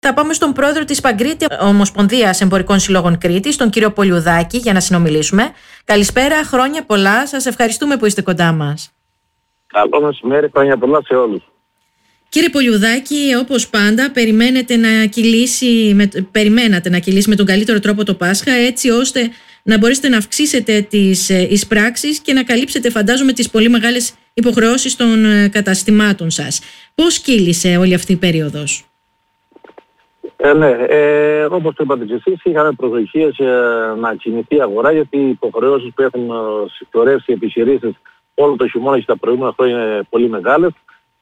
Θα πάμε στον πρόεδρο της Παγκρίτης Ομοσπονδίας Εμπορικών Συλλόγων Κρήτης, τον κύριο Πολιουδάκη, για να συνομιλήσουμε. Καλησπέρα, χρόνια πολλά. Σας ευχαριστούμε που είστε κοντά μας. Καλό μεσημέρι, χρόνια πολλά σε όλους. Κύριε Πολιουδάκη, όπως πάντα, περιμένατε να κυλήσει με τον καλύτερο τρόπο το Πάσχα, έτσι ώστε να μπορέσετε να αυξήσετε τις εισπράξεις και να καλύψετε, φαντάζομαι, τις πολύ μεγάλες υποχρεώσεις των καταστημάτων σας. Πώς κύλησε όλη αυτή η περίοδος? Όπως το είπατε και εσείς, είχαμε προσδοκίες να κινηθεί η αγορά, γιατί οι υποχρεώσεις που έχουν συσσωρεύσει οι επιχειρήσεις όλο το χειμώνα και τα προηγούμενα χρόνια είναι πολύ μεγάλες.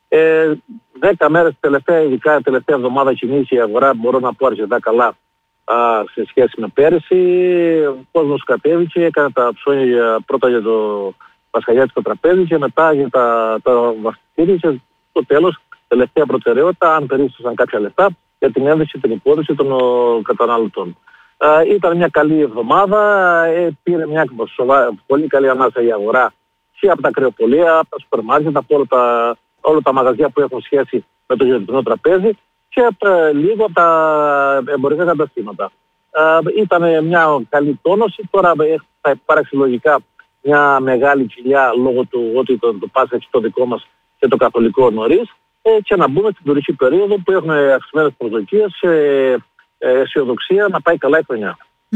10 μέρες τελευταία, ειδικά τελευταία εβδομάδα κινήσει η αγορά, μπορώ να πω αρκετά καλά σε σχέση με πέρυσι. Ο κόσμος κατέβηκε, έκανε τα ψώνια πρώτα για το πασχαλιάτικο τραπέζι και μετά για τα βαφτιστήρια και στο τέλος, τελευταία προτεραιότητα, αν περίστασαν κάποια λεφτά, για την ένδειξη και την υπόδοση των καταναλωτών. Ήταν μια καλή εβδομάδα, πήρε μια πολύ καλή ανάσα η αγορά και από τα κρεοπολία, από τα σούπερ μάρκετ, από όλα τα μαγαζιά που έχουν σχέση με το γεωργικό τραπέζι και λίγο από τα εμπορικά καταστήματα. Ήταν μια καλή τόνωση, τώρα θα υπάρξει λογικά μια μεγάλη κοιλιά λόγω του ότι το Πάσχα έχει το δικό μας και το καθολικό νωρίς, και να μπούμε στην τουριστική περίοδο που έχουν αυξημένες προσδοκίες, αισιοδοξία να πάει καλά η χρονιά.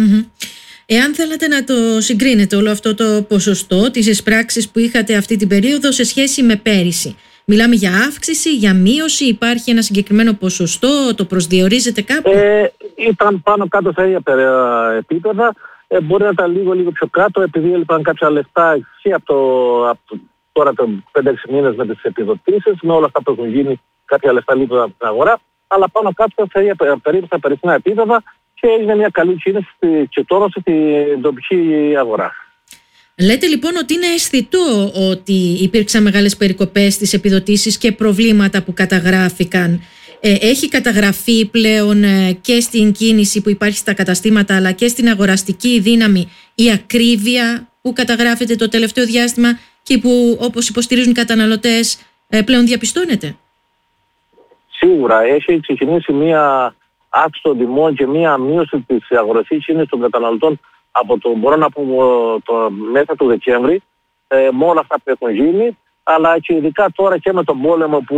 Εάν θέλατε να το συγκρίνετε όλο αυτό το ποσοστό, τις εισπράξεις που είχατε αυτή την περίοδο σε σχέση με πέρυσι, μιλάμε για αύξηση, για μείωση, υπάρχει ένα συγκεκριμένο ποσοστό, το προσδιορίζετε κάπου? Ήταν πάνω κάτω στα ίδια επίπεδα, μπορεί να ήταν λίγο πιο κάτω, επειδή έλειπαν κάποια λεφτά και από τώρα το 5-6 μήνες με τις επιδοτήσεις, με όλα αυτά που έχουν γίνει, κάποια λεφτά λείπουν από την αγορά, αλλά πάνω κάτω περίπου στα περσινά επίπεδα και έγινε μια καλή κίνηση και τόνωση στην τοπική αγορά. Λέτε λοιπόν ότι είναι αισθητό ότι υπήρξαν μεγάλες περικοπές στις επιδοτήσεις και προβλήματα που καταγράφηκαν. Έχει καταγραφεί πλέον και στην κίνηση που υπάρχει στα καταστήματα, αλλά και στην αγοραστική δύναμη η ακρίβεια που καταγράφεται το τελευταίο διάστημα και που, όπως υποστηρίζουν οι καταναλωτές, πλέον διαπιστώνεται? Σίγουρα έχει ξεκινήσει μία αύξηση των τιμών και μία μείωση της αγοραστικής κίνησης των καταναλωτών από μπορώ να πω, μέσα του Δεκέμβρη, με όλα αυτά που έχουν γίνει, αλλά και ειδικά τώρα και με τον πόλεμο που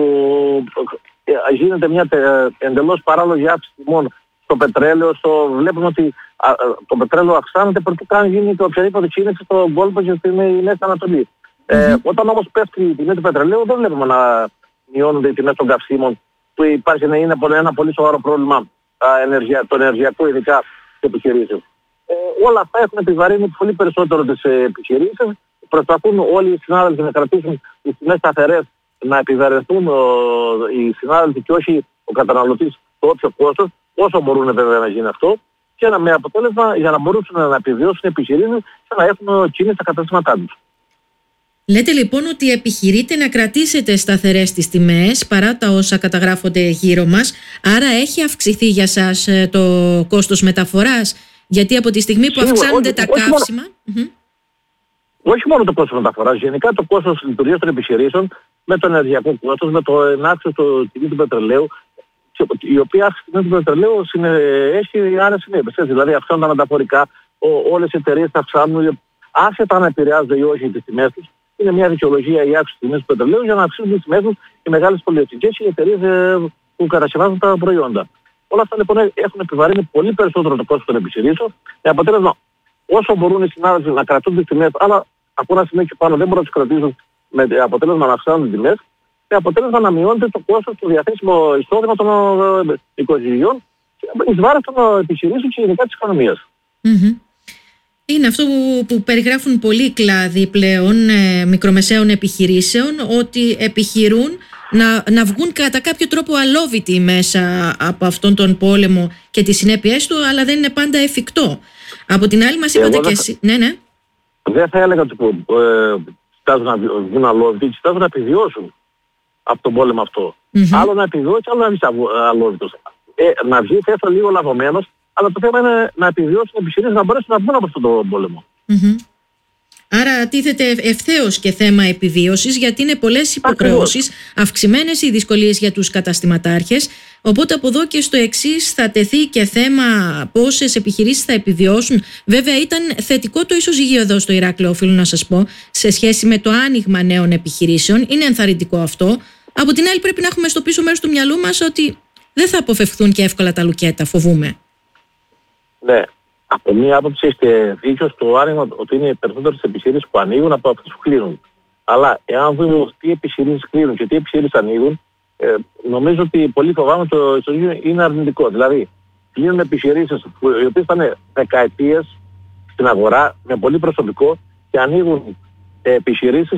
γίνεται μια εντελώς παράλογη αύξηση τιμών στο πετρέλαιο. Βλέπουμε ότι το πετρέλαιο αυξάνεται πρωτού καν γίνει οποιαδήποτε κίνηση στον κόλπο και στη Μέση Ανατολή. Όταν όμως πέφτει η τιμή του πετρελαίου, δεν βλέπουμε να μειώνονται οι τιμές των καυσίμων, που υπάρχει να είναι ένα πολύ σοβαρό πρόβλημα το ενεργειακό, ειδικά στις επιχειρήσεις. Όλα αυτά έχουν επιβαρύνει πολύ περισσότερο τις επιχειρήσεις. Προσπαθούν όλοι οι συνάδελφοι να κρατήσουν τις τιμές σταθερές, να επιβαρυνθούν οι συνάδελφοι και όχι ο καταναλωτής το όποιο κόστος, όσο μπορούν βέβαια να γίνει αυτό, και με αποτέλεσμα για να μπορούν να επιβιώσουν οι επιχειρήσεις και να έχουν κίνηση στα καταστήματά τους. Λέτε λοιπόν ότι επιχειρείτε να κρατήσετε σταθερές τις τιμές παρά τα όσα καταγράφονται γύρω μας, άρα έχει αυξηθεί για σας το κόστος μεταφοράς, γιατί από τη στιγμή που αυξάνονται τα καύσιμα... Όχι μόνο το κόστος μεταφοράς, γενικά το κόστος λειτουργίας των επιχειρήσεων με το ενεργειακό κόστος, με το ενάξιο στο τιμή του πετρελαίου, η οποία αύξηση του πετρελαίου έχει άρεσε συνέπειες. Δηλαδή αυξάνουν τα μεταφορικά, όλες οι εταιρείες τα αυξάνουν, άσχετα αν επηρεάζονται ή όχι τις τιμές τους. Είναι μια δικαιολογία η αύξηση της τιμής του πετρελαίου για να αυξήσουν τις τιμές τους οι μεγάλες πολυεθνικές και οι εταιρείες που κατασκευάζουν τα προϊόντα. Όλα αυτά λοιπόν έχουν επιβαρύνει πολύ περισσότερο το κόστος των επιχειρήσεων, με αποτέλεσμα όσο μπορούν οι συνάδελφοι να κρατούν τις τιμές, αλλά από ένα σημείο και πάνω δεν μπορούν να τις κρατήσουν, με αποτέλεσμα να αυξάνουν τις τιμές, με αποτέλεσμα να μειώνεται το κόστος του διαθέσιμου εισόδημα των οικογενειών εις βάρος των επιχειρήσεων και γενικά της οικονομίας. Είναι αυτό που περιγράφουν πολλοί κλάδοι πλέον μικρομεσαίων επιχειρήσεων, ότι επιχειρούν να βγουν κατά κάποιο τρόπο αλόβητοι μέσα από αυτόν τον πόλεμο και τις συνέπειες του, αλλά δεν είναι πάντα εφικτό. Από την άλλη μας είπατε και εσείς... Ναι. Δεν θα έλεγα ότι κοιτάζουν να βγουν αλόβητοι, κοιτάζουν να επιβιώσουν από τον πόλεμο αυτό. Άλλο να επιβιώσει, άλλο να βγει αλόβητος. Να βγει θα έρθει λίγο λαβωμένος, αλλά το θέμα είναι να επιβιώσουν οι επιχειρήσεις να μπορέσουν να βγουν από αυτόν τον πόλεμο. Άρα τίθεται ευθέως και θέμα επιβίωσης, γιατί είναι πολλές υποχρεώσεις, αυξημένες οι δυσκολίες για τους καταστηματάρχες. Οπότε από εδώ και στο εξής θα τεθεί και θέμα πόσες επιχειρήσεις θα επιβιώσουν. Βέβαια ήταν θετικό το ισοζυγείο εδώ στο Ηράκλειο, οφείλω να σας πω, σε σχέση με το άνοιγμα νέων επιχειρήσεων. Είναι ενθαρρυντικό αυτό. Από την άλλη πρέπει να έχουμε στο πίσω μέρος του μυαλού μας ότι δεν θα αποφευχθούν και εύκολα τα λουκέτα, φοβούμε. Ναι. Από μία άποψη είστε δίκιο στο άνοιγμα ότι είναι οι περισσότερες επιχειρήσεις που ανοίγουν από αυτές που κλείνουν. Αλλά εάν δούμε τι επιχειρήσεις κλείνουν και τι επιχειρήσεις ανοίγουν, νομίζω ότι πολύ φοβάμαι το ισοζύγιο είναι αρνητικό. Δηλαδή, κλείνουν επιχειρήσεις οι οποίες ήταν δεκαετίες στην αγορά με πολύ προσωπικό και ανοίγουν επιχειρήσεις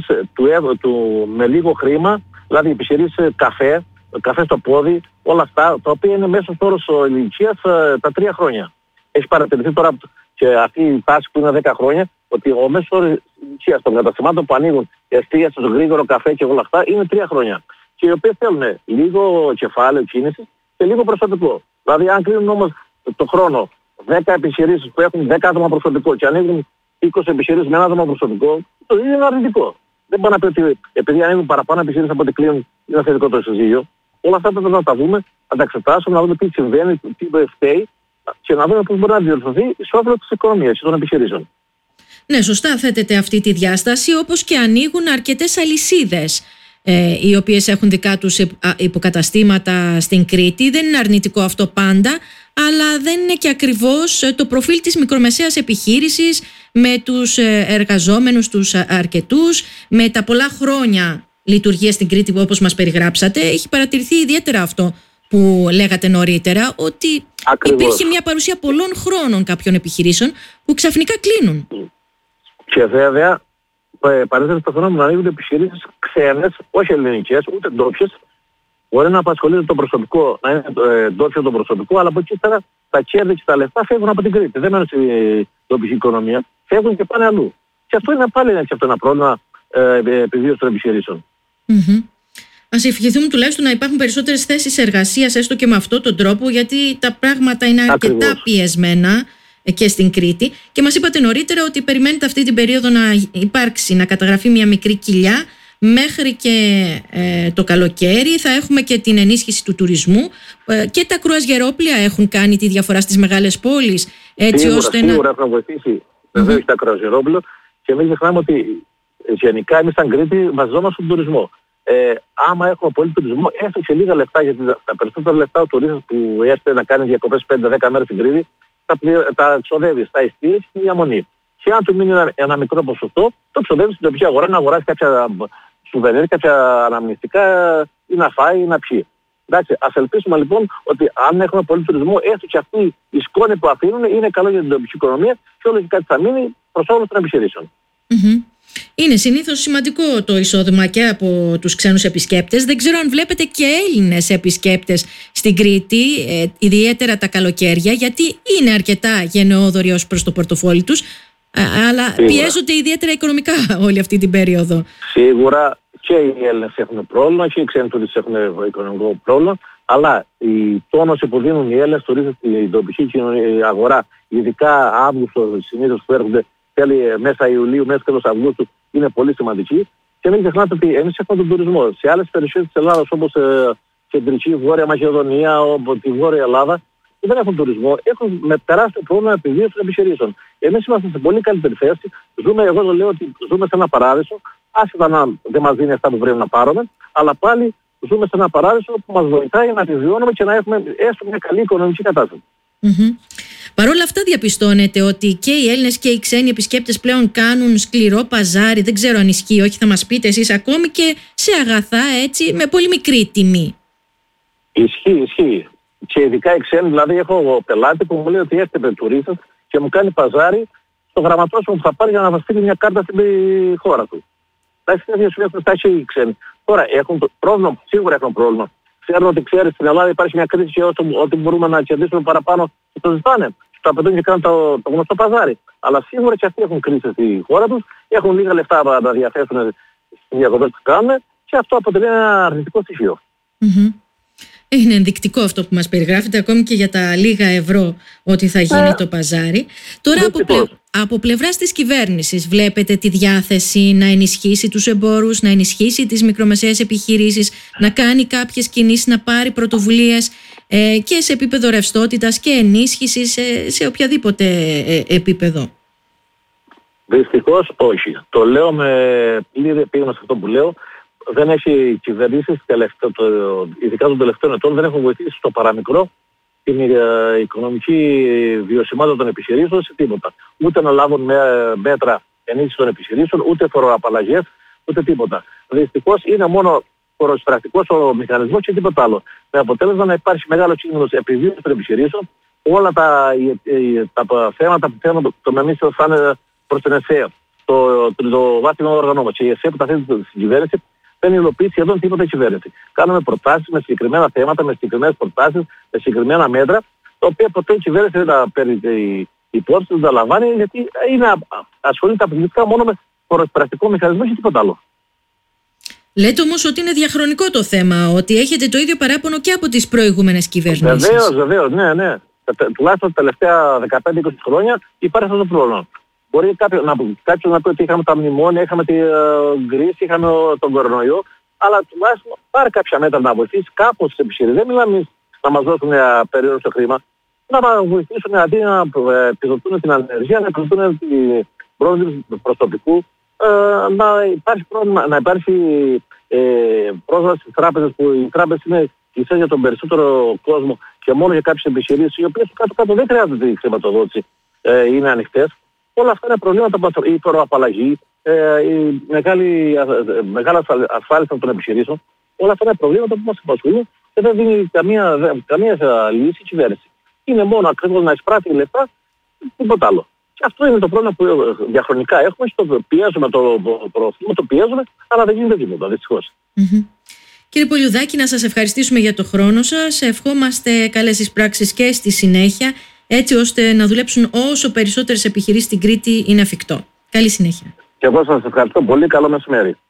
με λίγο χρήμα, δηλαδή επιχειρήσεις καφέ στο πόδι, όλα αυτά, τα οποία είναι μέσος όρος ηλικίας τα 3 χρόνια. Έχει παρατηρηθεί τώρα και αυτή η τάση που είναι 10 χρόνια, ότι ο μέσος όρος ηλικίας των καταστημάτων που ανοίγουν εστίαση, γρήγορο καφέ και όλα αυτά είναι 3 χρόνια. Και οι οποίες θέλουν λίγο κεφάλαιο κίνησης και λίγο προσωπικό. Δηλαδή, αν κλείνουν όμως το χρόνο 10 επιχειρήσεις που έχουν 10 άτομα προσωπικό και ανοίγουν 20 επιχειρήσεις με 1 άτομα προσωπικό, το είναι αρνητικό. Δεν μπορεί να πει ότι επειδή ανοίγουν παραπάνω επιχειρήσεις από ό,τι κλείνουν, είναι θετικό το ισοζύγιο. Όλα αυτά πρέπει να τα δούμε, να τα εξετάσουμε, να δούμε τι συμβαίνει, τι φταίει και να δούμε πώς μπορεί να διορθωθεί εις όφελος της οικονομίας και των επιχειρήσεων. Ναι, σωστά θέτεται αυτή τη διάσταση, όπως και ανοίγουν αρκετές αλυσίδες οι οποίες έχουν δικά τους υποκαταστήματα στην Κρήτη. Δεν είναι αρνητικό αυτό πάντα, αλλά δεν είναι και ακριβώς το προφίλ της μικρομεσαίας επιχείρησης με τους εργαζόμενους τους αρκετούς, με τα πολλά χρόνια λειτουργία στην Κρήτη που όπως μας περιγράψατε. Έχει παρατηρηθεί ιδιαίτερα αυτό που λέγατε νωρίτερα, ότι υπήρχε μια παρουσία πολλών χρόνων κάποιων επιχειρήσεων που ξαφνικά κλείνουν. Και βέβαια, παρέθεσε το φαινόμενο να ανοίγουν επιχειρήσεις ξένες, όχι ελληνικές, ούτε ντόπιες. Μπορεί να απασχολείται το προσωπικό, να είναι ντόπιο το προσωπικό, αλλά από εκεί ύστερα τα κέρδη και τα λεφτά φεύγουν από την Κρήτη. Δεν μένουν στην τοπική οικονομία, φεύγουν και πάνε αλλού. Και αυτό είναι πάλι ένα πρόβλημα επιβίωσης των επιχειρήσεων. Ας ευχηθούμε τουλάχιστον να υπάρχουν περισσότερες θέσεις εργασίας, έστω και με αυτόν τον τρόπο, γιατί τα πράγματα είναι αρκετά πιεσμένα και στην Κρήτη. Και μας είπατε νωρίτερα ότι περιμένετε αυτή την περίοδο να υπάρξει, να καταγραφεί μια μικρή κοιλιά μέχρι και το καλοκαίρι. Θα έχουμε και την ενίσχυση του τουρισμού και τα κρουαζιερόπλια έχουν κάνει τη διαφορά στις μεγάλες πόλεις. Έτσι σίγουρα έχουν βοηθήσει βεβαίως τα κρουαζιερόπλια και μην ξεχνάμε ότι γενικά εμείς σαν Κρήτη βασιζόμαστε στον τουρισμό. Άμα έχουμε πολύ τουρισμό, έστω και λίγα λεφτά, γιατί τα περισσότερα λεφτά ο τουρίστας που έρχεται να κάνει διακοπές 5-10 μέρες στην Κρήτη, τα ξοδεύει στα ειστήρια και στη διαμονή. Και αν του μείνει ένα μικρό ποσοστό, το ξοδεύει στην τοπική αγορά να αγοράσει κάποια σουβενίρ, κάποια αναμνηστικά ή να φάει ή να πιει. Εντάξει, ας ελπίσουμε λοιπόν ότι αν έχουμε πολύ τουρισμό, έστω και αυτή η σκόνη που αφήνουν είναι καλό για την τοπική οικονομία και όλο και κάτι θα μείνει προς όφελος των επιχειρήσεων. Είναι συνήθως σημαντικό το εισόδημα και από τους ξένους επισκέπτες. Δεν ξέρω αν βλέπετε και Έλληνες επισκέπτες στην Κρήτη, ιδιαίτερα τα καλοκαίρια, γιατί είναι αρκετά γενναιόδοροι ως προς το πορτοφόλι τους, αλλά πιέζονται ιδιαίτερα οικονομικά όλη αυτή την περίοδο. Σίγουρα και οι Έλληνες έχουν πρόβλημα και οι ξένοι τουρίστες έχουν οικονομικό πρόβλημα, αλλά η τόνωση που δίνουν οι Έλληνες τουρίστες στην τοπική αγορά, ειδικά Αύγουστο συνήθως που έρχονται μέσα Ιουλίου, μέσα τέλος Αυγούστου, είναι πολύ σημαντική. Και μην ξεχνάτε ότι εμείς έχουμε τον τουρισμό. Σε άλλες περιοχές της Ελλάδας, όπως κεντρική, βόρεια Μακεδονία, όπως τη βόρεια Ελλάδα, που δεν έχουν τουρισμό, έχουν με τεράστιο πρόβλημα επιβίωσης των επιχειρήσεων. Εμείς είμαστε σε πολύ καλύτερη θέση. Εγώ το λέω ότι ζούμε σε ένα παράδεισο, άσχετα να δεν μας δίνει αυτά που πρέπει να πάρουμε, αλλά πάλι ζούμε σε ένα παράδεισο που μας βοηθάει να επιβιώνουμε και να έχουμε έστω μια καλή οικονομική κατάσταση. Παρ' όλα αυτά διαπιστώνετε ότι και οι Έλληνες και οι ξένοι επισκέπτες πλέον κάνουν σκληρό παζάρι, δεν ξέρω αν ισχύει, όχι θα μας πείτε εσείς, ακόμη και σε αγαθά έτσι με πολύ μικρή τιμή. Ισχύει. Και ειδικά οι ξένοι, δηλαδή έχω πελάτη που μου λέει ότι έρχεται τουρίστας και μου κάνει παζάρι στο γραμματόσημο που θα πάρει για να μας στείλει μια κάρτα στην χώρα του. Τα έχει οι ξένοι. Τώρα έχουν πρόβλημα, σίγουρα έχουν πρόβλημα. Ξέρουν ότι στην Ελλάδα υπάρχει μια κρίση και ό,τι μπορούμε να κερδίσουμε παραπάνω το ζητάνε. Το απαιτούν και κάνουν το γνωστό παζάρι. Αλλά σίγουρα και αυτοί έχουν κρίση στη χώρα τους, έχουν λίγα λεφτά να διαθέσουν στις διακοπές που κάνουν και αυτό αποτελεί ένα αρνητικό στοιχείο. Είναι ενδεικτικό αυτό που μας περιγράφετε, ακόμη και για τα λίγα ευρώ ότι θα γίνει το παζάρι. Τώρα από πλευράς της κυβέρνησης βλέπετε τη διάθεση να ενισχύσει τους εμπόρους, να ενισχύσει τις μικρομεσαίες επιχειρήσεις, να κάνει κάποιες κινήσεις, να πάρει πρωτοβουλίες και σε επίπεδο ρευστότητας και ενίσχυσης σε οποιαδήποτε επίπεδο. Δυστυχώς όχι. Το λέω με πλήρη επίγνωση σε αυτό που λέω. Δεν έχει κυβερνήσεις, ειδικά των τελευταίων ετών, δεν έχουν βοηθήσει στο παραμικρό την οικονομική βιωσιμότητα των επιχειρήσεων σε τίποτα. Ούτε να λάβουν μέτρα ενίσχυση των επιχειρήσεων, ούτε φοροαπαλλαγές, ούτε τίποτα. Δυστυχώς είναι μόνο φοροεισπρακτικός ο μηχανισμός και τίποτα άλλο. Με αποτέλεσμα να υπάρχει μεγάλο κίνδυνος επιβίωσης των επιχειρήσεων, όλα τα θέματα που θέλουν το μεμίσιο θα είναι προς την ΕΣΕ, το βάθμιο όργανο μας. Και η ΕΣΕ που τα θέτει στην κυβέρνηση δεν υλοποιεί σχεδόν τίποτα η κυβέρνηση. Κάνουμε προτάσεις με συγκεκριμένα θέματα, με συγκεκριμένες προτάσεις, με συγκεκριμένα μέτρα, τα οποία ποτέ η κυβέρνηση δεν τα παίρνει υπόψη, δεν τα λαμβάνει, γιατί ασχολείται αποκλειστικά μόνο με φοροεισπρακτικό μηχανισμό και τίποτα άλλο. Λέτε όμως ότι είναι διαχρονικό το θέμα, ότι έχετε το ίδιο παράπονο και από τις προηγούμενες κυβερνήσεις. Βεβαίως, ναι. Τουλάχιστον τα τελευταία 15-20 χρόνια υπάρχει αυτό το πρόβλημα. Μπορεί κάποιος να πει ότι είχαμε τα μνημόνια, είχαμε την κρίση, είχαμε τον κορονοϊό, αλλά τουλάχιστον πάρει κάποια μέτρα να βοηθήσει κάπως τις επιχειρήσεις. Δεν μιλάμε να μας δώσουν περιόριστο χρήμα, να μας βοηθήσουν αντί να επιδοτούν την ανεργία, να επιδοτούν την πρόσληψη προσωπικού, να υπάρχει πρόσβαση στις τράπεζες, που οι τράπεζες είναι κλειστές για τον περισσότερο κόσμο και μόνο για κάποιες επιχειρήσεις, οι οποίες κάτω-κάτω δεν χρειάζεται τη χρηματοδότηση, είναι ανοιχτές. Όλα αυτά είναι προβλήματα, η φοροαπαλλαγή, η μεγάλη ασφάλιση των επιχειρήσεων. Όλα αυτά είναι προβλήματα που μας απασχολούν και δεν δίνει καμία λύση η κυβέρνηση. Είναι μόνο ακριβώς να εισπράττει λεφτά, τίποτα άλλο. Και αυτό είναι το πρόβλημα που διαχρονικά έχουμε, το πιέζουμε, το πιέζουμε, αλλά δεν γίνεται τίποτα, δυστυχώς. Κύριε Πολιουδάκη, να σας ευχαριστήσουμε για το χρόνο σας. Ευχόμαστε καλές εισπράξεις και στη συνέχεια, έτσι ώστε να δουλέψουν όσο περισσότερες επιχειρήσεις στην Κρήτη είναι εφικτό. Καλή συνέχεια. Και εγώ σας ευχαριστώ πολύ. Καλό μεσημέρι.